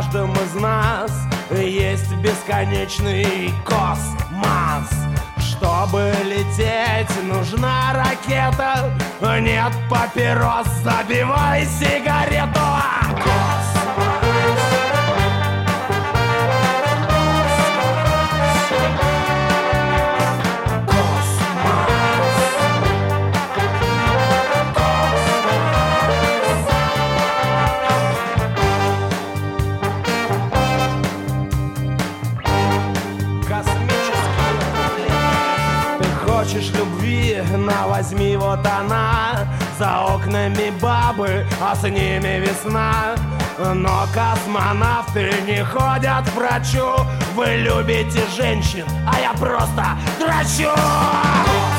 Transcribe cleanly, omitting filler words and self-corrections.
каждом из нас есть бесконечный космос. Чтобы лететь, нужна ракета. Нет папирос, забивай сигарету. Хочешь любви, на возьми вот она. За окнами бабы, а с ними весна. Но космонавты не ходят к врачу. Вы любите женщин, а я просто дрочу.